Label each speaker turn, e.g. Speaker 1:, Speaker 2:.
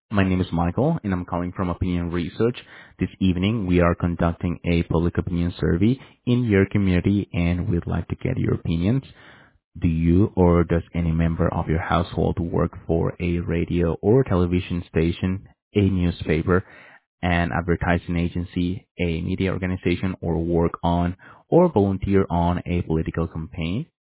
Speaker 1: My name is Michael, and I'm calling from Opinion Research. This evening, we are conducting a public opinion survey in your community, and we'd like to get your opinions. Do you or does any member of your household work for a radio or television station, a newspaper, an advertising agency, a media organization, or work on or volunteer on a political campaign?